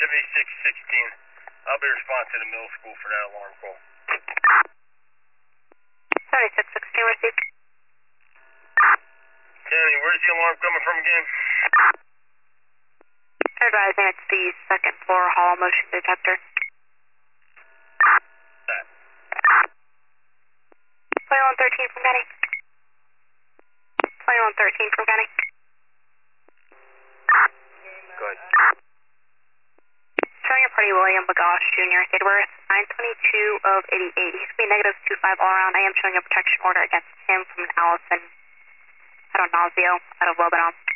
7616. I'll be responsive to the middle school for that alarm call. 7616 received. County, where's the alarm coming from again? Advising it's the second floor hall motion detector. That. 2113 from Kenny. 2113 from Kenny. Good. Showing a party William Bagosh Jr. date of birth 9/22 of 88. He's going to be negative 25 all around. I am showing a protection order against him from an Allison Adonazio out of Lebanon.